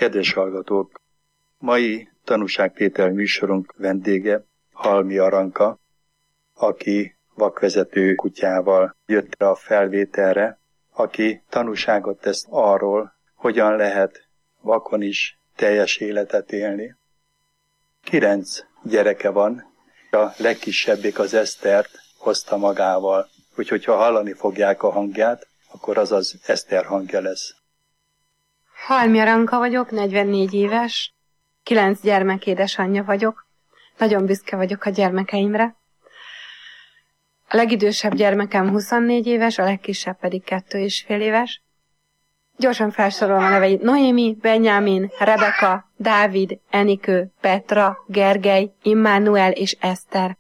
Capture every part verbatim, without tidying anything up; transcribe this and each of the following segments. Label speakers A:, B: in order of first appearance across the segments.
A: Kedves hallgatók! Mai tanúságtétel műsorunk vendége Halmi Aranka, aki vakvezető kutyával jött a felvételre, aki tanúságot tesz arról, hogyan lehet vakon is teljes életet élni. Kilenc gyereke van, a legkisebbik az Esztert hozta magával, úgyhogy ha hallani fogják a hangját, akkor az az Eszter hangja lesz.
B: Halmi Aranka vagyok, negyvennégy éves, kilenc gyermek édesanyja vagyok, nagyon büszke vagyok a gyermekeimre. A legidősebb gyermekem huszonnégy éves, a legkisebb pedig kettő és fél éves. Gyorsan felsorolom a neveit: Noémi, Benjamin, Rebeka, Dávid, Enikő, Petra, Gergely, Immanuel és Eszter.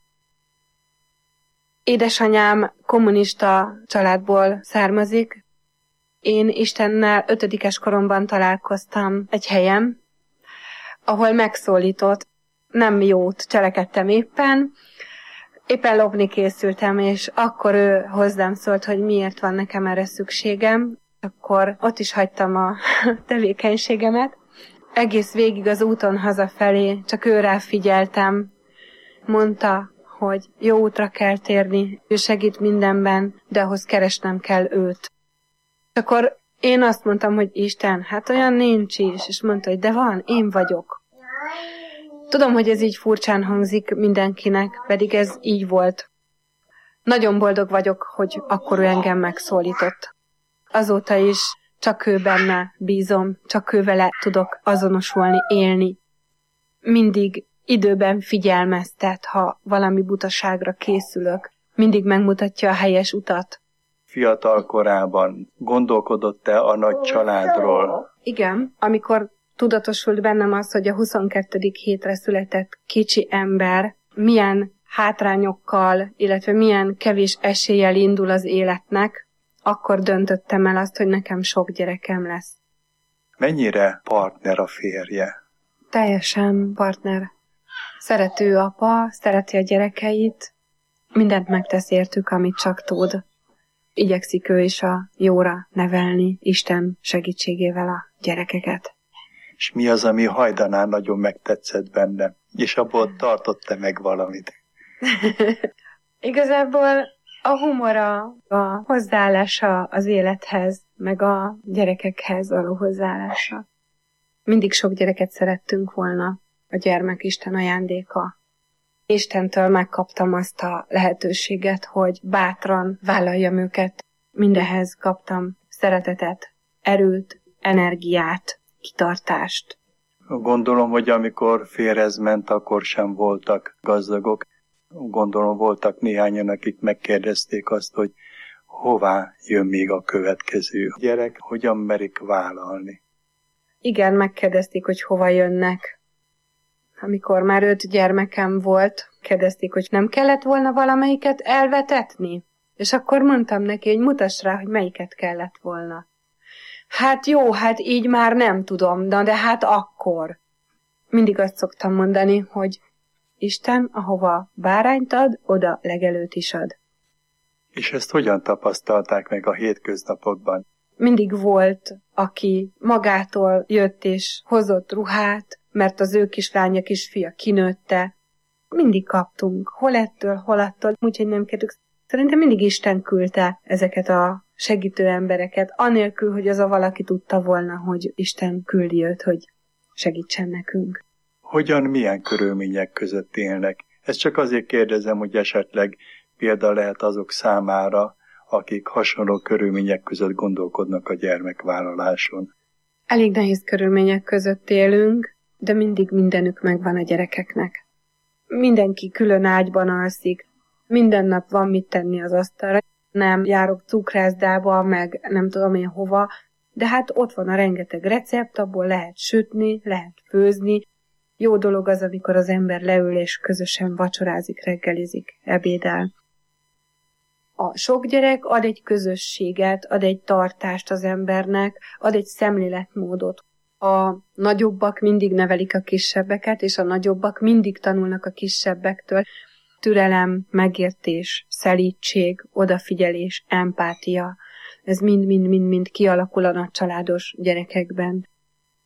B: Édesanyám kommunista családból származik. Én Istennel ötödikes koromban találkoztam egy helyen, ahol megszólított, nem jót cselekedtem éppen, éppen lopni készültem, és akkor ő hozzám szólt, hogy miért van nekem erre szükségem. Akkor ott is hagytam a tevékenységemet. Egész végig az úton hazafelé csak őrá figyeltem. Mondta, hogy jó útra kell térni, ő segít mindenben, de ahhoz keresnem kell őt. Akkor én azt mondtam, hogy Isten, hát olyan nincs is, és mondta, hogy de van, én vagyok. Tudom, hogy ez így furcsán hangzik mindenkinek, pedig ez így volt. Nagyon boldog vagyok, hogy akkor ő engem megszólított. Azóta is csak ő benne bízom, csak ő vele tudok azonosulni, élni. Mindig időben figyelmeztet, ha valami butaságra készülök. Mindig megmutatja a helyes utat.
A: Fiatal korában gondolkodott-e a nagy családról?
B: Igen, amikor tudatosult bennem az, hogy a huszonkettedik hétre született kicsi ember milyen hátrányokkal, illetve milyen kevés eséllyel indul az életnek, akkor döntöttem el azt, hogy nekem sok gyerekem lesz.
A: Mennyire partner a férje?
B: Teljesen partner. Szerető apa, szereti a gyerekeit, mindent megtesz értük, amit csak tud. Igyekszik ő is a jóra nevelni, Isten segítségével a gyerekeket.
A: És mi az, ami hajdanán nagyon megtetszett benne? És abból tartott-e meg valamit?
B: Igazából a humora, a hozzáállása az élethez, meg a gyerekekhez való hozzáállása. Mindig sok gyereket szerettünk volna, a gyermek Isten ajándéka. Istentől megkaptam azt a lehetőséget, hogy bátran vállaljam őket. Mindehez kaptam szeretetet, erőt, energiát, kitartást.
A: Gondolom, hogy amikor férjhez ment, akkor sem voltak gazdagok. Gondolom, voltak néhányan, akik megkérdezték azt, hogy hová jön még a következő gyerek, hogyan merik vállalni.
B: Igen, megkérdezték, hogy hova jönnek. Amikor már öt gyermekem volt, kérdezték, hogy nem kellett volna valamelyiket elvetetni? És akkor mondtam neki, hogy mutass rá, hogy melyiket kellett volna. Hát jó, hát így már nem tudom, de, de hát akkor. Mindig azt szoktam mondani, hogy Isten, ahova bárányt ad, oda legelőt is ad.
A: És ezt hogyan tapasztalták meg a hétköznapokban?
B: Mindig volt, aki magától jött és hozott ruhát, mert az ő kislánya, kisfia kinőtte. Mindig kaptunk, hol ettől, hol attól, úgyhogy nem kértük. Szerintem mindig Isten küldte ezeket a segítő embereket, anélkül, hogy az a valaki tudta volna, hogy Isten küldi őt, hogy segítsen nekünk.
A: Hogyan, milyen körülmények között élnek? Ezt csak azért kérdezem, hogy esetleg példa lehet azok számára, akik hasonló körülmények között gondolkodnak a gyermekvállaláson.
B: Elég nehéz körülmények között élünk, de mindig mindenük megvan a gyerekeknek. Mindenki külön ágyban alszik, minden nap van mit tenni az asztalra. Nem járok cukrászdába, meg nem tudom én hova, de hát ott van a rengeteg recept, abból lehet sütni, lehet főzni. Jó dolog az, amikor az ember leül és közösen vacsorázik, reggelizik, ebédel. A sok gyerek ad egy közösséget, ad egy tartást az embernek, ad egy szemléletmódot. A nagyobbak mindig nevelik a kisebbeket, és a nagyobbak mindig tanulnak a kisebbektől. Türelem, megértés, szelídség, odafigyelés, empátia. Ez mind-mind-mind-mind kialakul a nagycsaládos gyerekekben.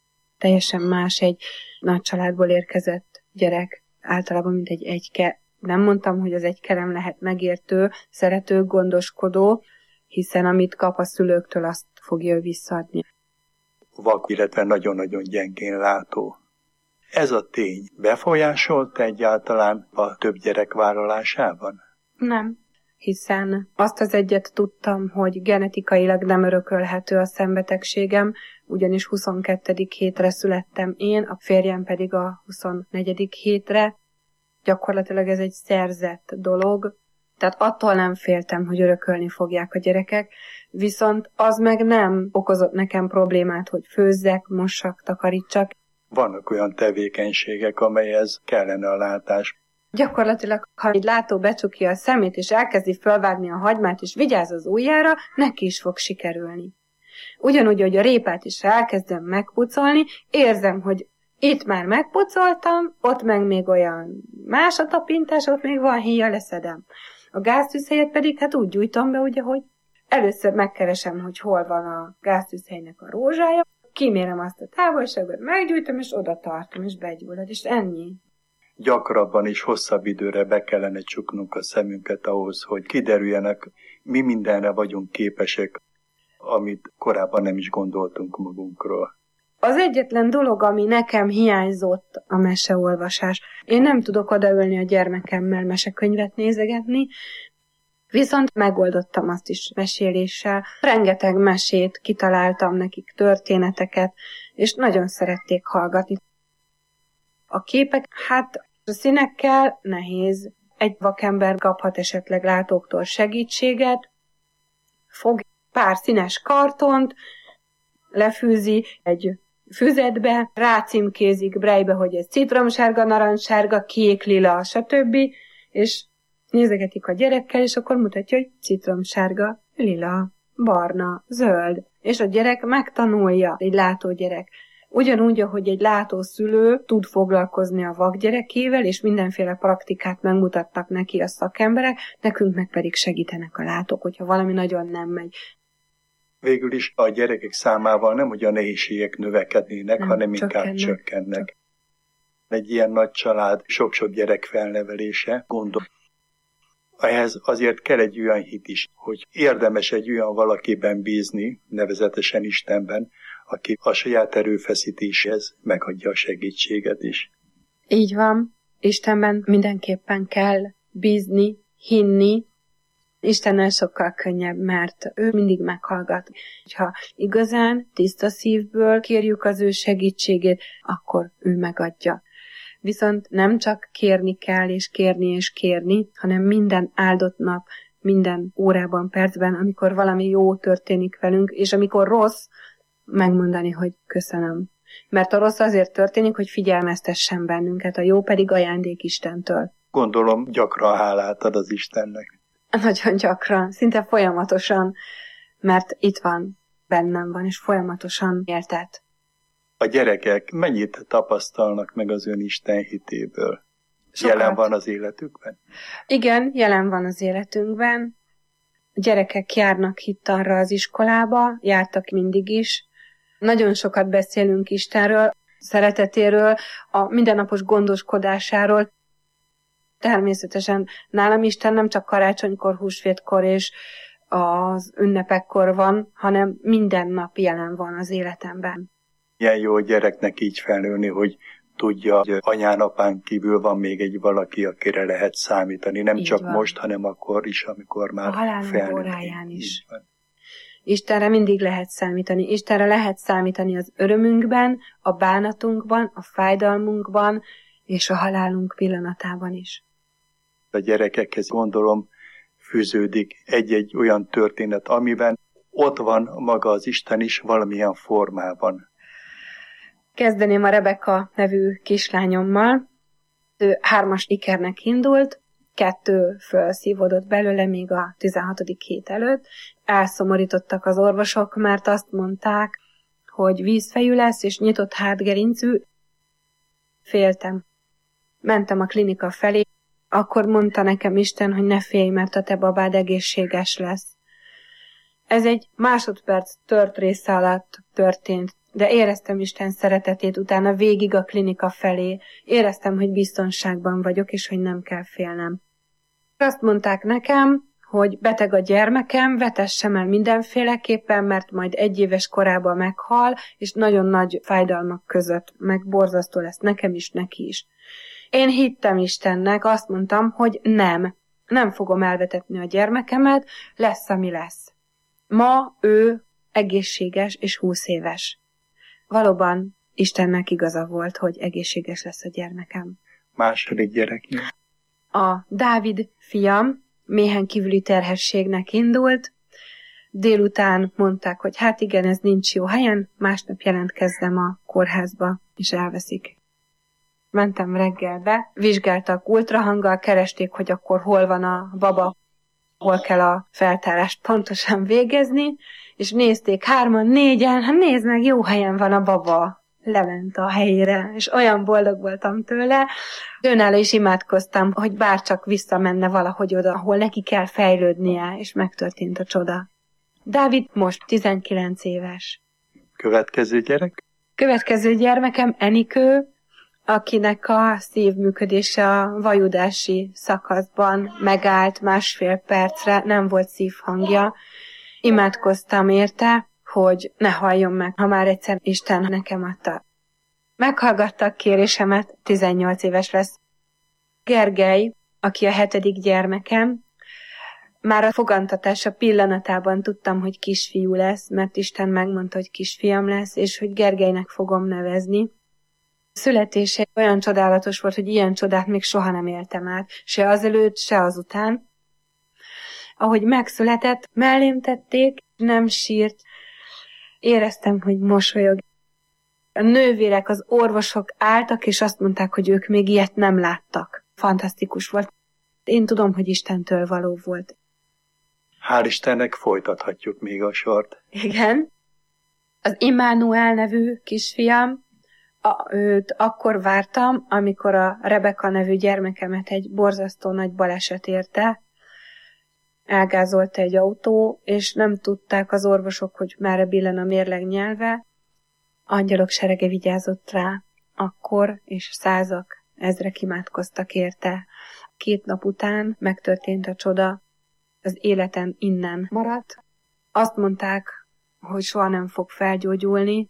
B: teljesen más egy nagy családból érkezett gyerek, általában mint egy egyke. Nem mondtam, hogy az egyke nem lehet megértő, szerető, gondoskodó, hiszen amit kap a szülőktől, azt fogja ő visszaadni.
A: Vak, illetve nagyon-nagyon gyengén látó. Ez a tény befolyásolt egyáltalán a több gyerek vállalásában?
B: Nem, hiszen azt az egyet tudtam, hogy genetikailag nem örökölhető a szembetegségem, ugyanis huszonkettedik hétre születtem én, a férjem pedig a huszonnegyedik hétre. Gyakorlatilag ez egy szerzett dolog, tehát attól nem féltem, hogy örökölni fogják a gyerekek, viszont az meg nem okozott nekem problémát, hogy főzzek, mossak, takarítsak.
A: Vannak olyan tevékenységek, amelyhez kellene a látás.
B: Gyakorlatilag, ha egy látó becsukja a szemét, és elkezdi fölvágni a hagymát, és vigyáz az ujjára, neki is fog sikerülni. Ugyanúgy, hogy a répát is elkezdem megpucolni, érzem, hogy itt már megpucoltam, ott meg még olyan más a tapintás, ott még van héja, leszedem. A gáztűzhelyet pedig hát úgy gyújtom be, ugye, hogy először megkeresem, hogy hol van a gáztűzhelynek a rózsája, kimérem azt a távolságot, meggyújtom, és oda tartom, és begyullad, és ennyi.
A: Gyakrabban és hosszabb időre be kellene csuknunk a szemünket ahhoz, hogy kiderüljenek, mi mindenre vagyunk képesek, amit korábban nem is gondoltunk magunkról.
B: Az egyetlen dolog, ami nekem hiányzott, a meseolvasás. Én nem tudok odaülni a gyermekemmel mesekönyvet nézegetni, viszont megoldottam azt is meséléssel. Rengeteg mesét kitaláltam nekik, történeteket, és nagyon szerették hallgatni. A képek, hát a színekkel nehéz. Egy vakember kaphat esetleg látóktól segítséget, fog pár színes kartont, lefűzi egy füzetbe, rácímkézik brejbe, hogy ez citromsárga, narancssárga, kék, lila, stb. És nézegetik a gyerekkel, és akkor mutatja, hogy citromsárga, lila, barna, zöld. És a gyerek megtanulja, egy látógyerek. Ugyanúgy, ahogy egy látószülő tud foglalkozni a vakgyerekével, és mindenféle praktikát megmutattak neki a szakemberek, nekünk meg pedig segítenek a látók, hogyha valami nagyon nem megy.
A: Végül is a gyerekek számával nem, hogy a nehézségek növekednének, nem, hanem inkább csökkennek. csökkennek. Egy ilyen nagy család, sok-sok gyerek felnevelése, gondol. Ehhez azért kell egy olyan hit is, hogy érdemes egy olyan valakiben bízni, nevezetesen Istenben, aki a saját erőfeszítéshez megadja a segítséget is.
B: Így van. Istenben mindenképpen kell bízni, hinni. Istennel sokkal könnyebb, mert ő mindig meghallgat. Ha igazán, tiszta szívből kérjük az ő segítségét, akkor ő megadja. Viszont nem csak kérni kell, és kérni, és kérni, hanem minden áldott nap, minden órában, percben, amikor valami jó történik velünk, és amikor rossz, megmondani, hogy köszönöm. Mert a rossz azért történik, hogy figyelmeztessen bennünket, a jó pedig ajándék Istentől.
A: Gondolom, gyakran hálát ad az Istennek.
B: Nagyon gyakran, szinte folyamatosan, mert itt van, bennem van, és folyamatosan éltet.
A: A gyerekek mennyit tapasztalnak meg az ön Isten hitéből?
B: Sokat.
A: Jelen van az életükben?
B: Igen, jelen van az életünkben. A gyerekek járnak hittanra az iskolába, jártak mindig is. Nagyon sokat beszélünk Istenről, szeretetéről, a mindennapos gondoskodásáról. Természetesen nálam Isten nem csak karácsonykor, húsvétkor és az ünnepekkor van, hanem minden nap jelen van az életemben.
A: Ilyen jó a gyereknek így felnőni, hogy tudja, hogy anyán, apán kívül van még egy valaki, akire lehet számítani. Nem így csak van. Most, hanem akkor is, amikor már felnőtt. A halálunk
B: óráján is. Istenre mindig lehet számítani. Istenre lehet számítani az örömünkben, a bánatunkban, a fájdalmunkban, és a halálunk pillanatában is.
A: A gyerekekhez gondolom fűződik egy-egy olyan történet, amiben ott van maga az Isten is valamilyen formában.
B: Kezdeném a Rebeka nevű kislányommal. Ő hármas ikernek indult, kettő felszívódott belőle még a tizenhatodik hét előtt. Elszomorítottak az orvosok, mert azt mondták, hogy vízfejű lesz és nyitott hátgerincű. Féltem. Mentem a klinika felé, akkor mondta nekem Isten, hogy ne félj, mert a te babád egészséges lesz. Ez egy másodperc tört része alatt történt. de éreztem Isten szeretetét utána végig a klinika felé. Éreztem, hogy biztonságban vagyok, és hogy nem kell félnem. Azt mondták nekem, hogy beteg a gyermekem, vetessem el mindenféleképpen, mert majd egy éves korában meghal, és nagyon nagy fájdalmak között, meg borzasztó lesz nekem is, neki is. Én hittem Istennek, azt mondtam, hogy nem, nem fogom elvetetni a gyermekemet, lesz, ami lesz. Ma ő egészséges és húsz éves. Valóban Istennek igaza volt, hogy egészséges lesz a gyermekem.
A: Második gyereknél?
B: A Dávid fiam méhen kívüli terhességnek indult. Délután mondták, hogy hát igen, ez nincs jó helyen, másnap jelentkezzem a kórházba, és elveszik. Mentem reggelbe, vizsgáltak ultrahanggal, keresték, hogy akkor hol van a baba, hol kell a feltárást pontosan végezni, és nézték hárman, négyen, hát nézd meg, jó helyen van a baba. Lement a helyére, és olyan boldog voltam tőle. Őnála is imádkoztam, hogy bárcsak visszamenne valahogy oda, ahol neki kell fejlődnie, és megtörtént a csoda. Dávid most tizenkilenc éves.
A: Következő gyerek?
B: Következő gyermekem Enikő, akinek a szívműködése a vajudási szakaszban megállt másfél percre, nem volt szívhangja. Imádkoztam érte, hogy ne halljon meg, ha már egyszer Isten nekem adta. Meghallgattak kérésemet, tizennyolc éves lesz. Gergely, aki a hetedik gyermekem, már a fogantatása pillanatában tudtam, hogy kisfiú lesz, mert Isten megmondta, hogy kisfiam lesz, és hogy Gergelynek fogom nevezni. Születése olyan csodálatos volt, hogy ilyen csodát még soha nem éltem át, se azelőtt, se azután. Ahogy megszületett, mellém tették, nem sírt, éreztem, hogy mosolyog. A nővérek, az orvosok álltak, és azt mondták, hogy ők még ilyet nem láttak. Fantasztikus volt. Én tudom, hogy Istentől való volt.
A: Hál' Istennek folytathatjuk még a sort.
B: Igen. Az Immanuel nevű kisfiam, a, őt akkor vártam, amikor a Rebeka nevű gyermekemet egy borzasztó nagy baleset érte. Elgázolta egy autó, és nem tudták az orvosok, hogy merre billen a mérleg nyelve. Angyalok serege vigyázott rá. Akkor és százak, ezrek imádkoztak érte. Két nap után megtörtént a csoda. Az életen innen maradt. Azt mondták, hogy soha nem fog felgyógyulni.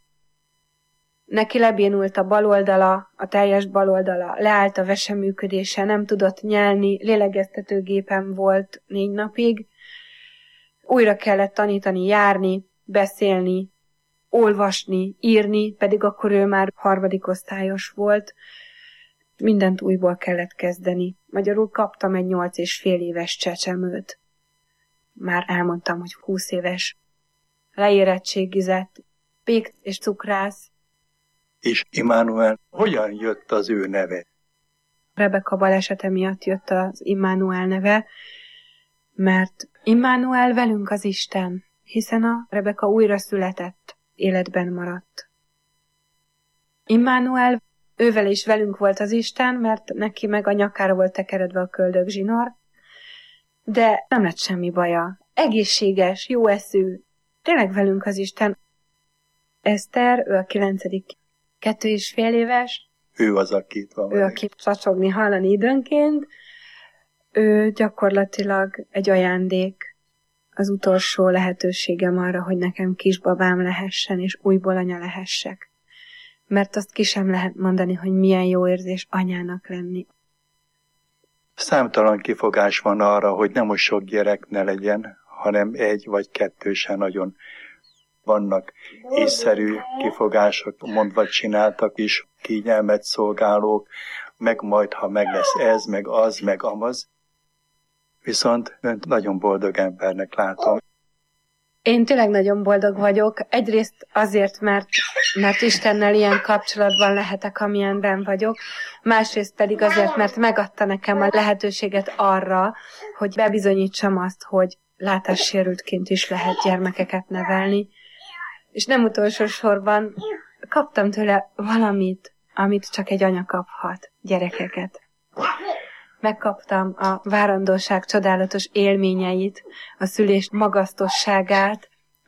B: Neki lebénult a baloldala, a teljes baloldala, leállt a veseműködése, nem tudott nyelni, lélegeztetőgépen volt négy napig. Újra kellett tanítani, járni, beszélni, olvasni, írni, pedig akkor ő már harmadik osztályos volt. Mindent újból kellett kezdeni. Magyarul kaptam egy nyolc és fél éves csecsemőt. Már elmondtam, hogy húsz éves. Leérettségizett, pék és cukrász.
A: És Immanuel, hogyan jött az ő neve?
B: Rebeka balesete miatt jött az Immanuel neve, mert Immanuel velünk az Isten, hiszen a Rebeka újra született, életben maradt. Immanuel, ővel is velünk volt az Isten, mert neki meg a nyakára volt tekeredve a köldögzsinór, de nem lett semmi baja. Egészséges, jó eszű, tényleg velünk az Isten. Eszter, ő a kilencedik, kettő és fél éves.
A: Ő az, aki itt van.
B: Ő, aki csacsogni hallani időnként. Ő gyakorlatilag egy ajándék, az utolsó lehetőségem arra, hogy nekem kisbabám lehessen, és újból anya lehessek. Mert azt ki sem lehet mondani, hogy milyen jó érzés anyának lenni.
A: Számtalan kifogás van arra, hogy nem most sok gyerek ne legyen, hanem egy vagy kettő se nagyon. Vannak észszerű kifogások, mondva csináltak is, kényelmet szolgálók, meg majd, ha meg lesz ez, meg az, meg amaz. Viszont önt nagyon boldog embernek látom.
B: Én tényleg nagyon boldog vagyok. Egyrészt azért, mert, mert Istennel ilyen kapcsolatban lehetek, amilyenben vagyok. Másrészt pedig azért, mert megadta nekem a lehetőséget arra, hogy bebizonyítsam azt, hogy látássérültként is lehet gyermekeket nevelni. És nem utolsó sorban kaptam tőle valamit, amit csak egy anya kaphat, gyerekeket. Megkaptam a várandóság csodálatos élményeit, a szülés magasztosságát, a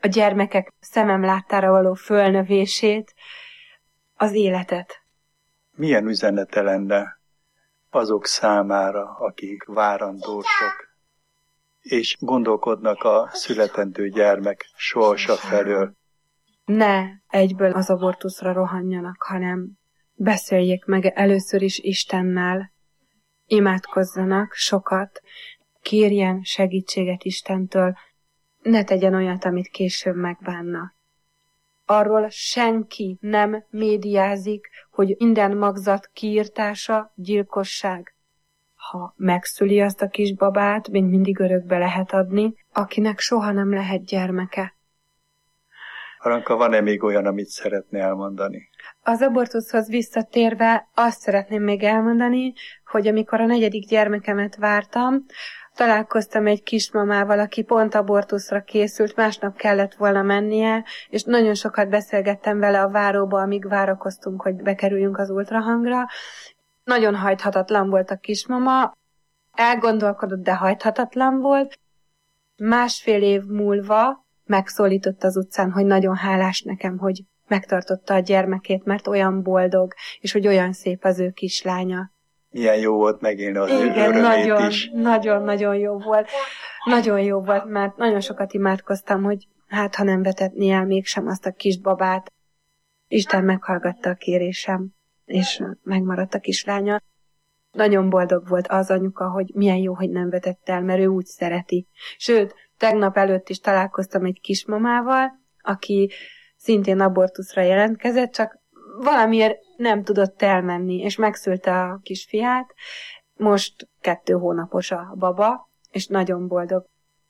B: a gyermekek szemem láttára való fölnövését, az életet.
A: Milyen üzenete lenne azok számára, akik várandósok, és gondolkodnak a születendő gyermek sorsa felől?
B: Ne egyből az abortuszra rohanjanak, hanem beszéljék meg először is Istennel, imádkozzanak sokat, kérjen segítséget Istentől, ne tegyen olyat, amit később megbánna. Arról senki nem médiázik, hogy minden magzat kiirtása gyilkosság. Ha megszüli azt a kisbabát, még mindig örökbe lehet adni, akinek soha nem lehet gyermeke.
A: Aranka, van-e még olyan, amit szeretné elmondani?
B: Az abortuszhoz visszatérve azt szeretném még elmondani, hogy amikor a negyedik gyermekemet vártam, találkoztam egy kismamával, aki pont abortuszra készült, másnap kellett volna mennie, és nagyon sokat beszélgettem vele a váróba, amíg várakoztunk, hogy bekerüljünk az ultrahangra. Nagyon hajthatatlan volt a kismama, elgondolkodott, de hajthatatlan volt. Másfél év múlva megszólított az utcán, hogy nagyon hálás nekem, hogy megtartotta a gyermekét, mert olyan boldog, és hogy olyan szép az ő kislánya.
A: Milyen jó volt megélni az ő
B: Igen,
A: örömét
B: nagyon,
A: is.
B: nagyon-nagyon jó volt. Nagyon jó volt, mert nagyon sokat imádkoztam, hogy hát, ha nem vetetné el mégsem azt a kisbabát. Isten meghallgatta a kérésem, és megmaradt a kislánya. Nagyon boldog volt az anyuka, hogy milyen jó, hogy nem vetett el, mert ő úgy szereti. Sőt, tegnap előtt is találkoztam egy kismamával, aki szintén abortuszra jelentkezett, csak valamiért nem tudott elmenni, és megszülte a kisfiát. Most kettő hónapos a baba, és nagyon boldog.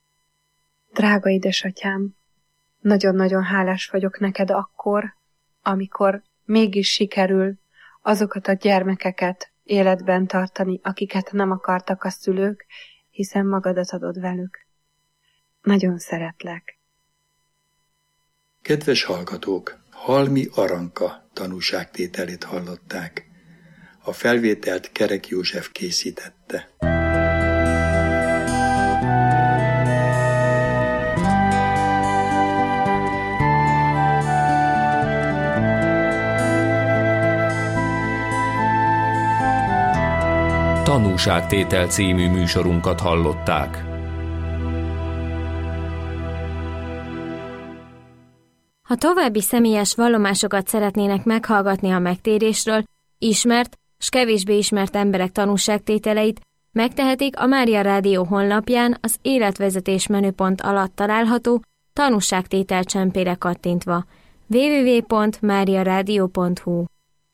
B: Drága édesatyám, nagyon-nagyon hálás vagyok neked akkor, amikor mégis sikerül azokat a gyermekeket életben tartani, akiket nem akartak a szülők, hiszen magadat adod velük. Nagyon szeretlek.
A: Kedves hallgatók, Halmi Aranka tanúságtételét hallották. A felvételt Kerek József készítette.
C: Tanúságtétel című műsorunkat hallották.
D: Ha további személyes vallomásokat szeretnének meghallgatni a megtérésről, ismert s kevésbé ismert emberek tanúságtételeit, megtehetik a Mária Rádió honlapján az életvezetés menüpont alatt található tanúságtétel csempére kattintva. double-u double-u double-u pont mária rádió pont hu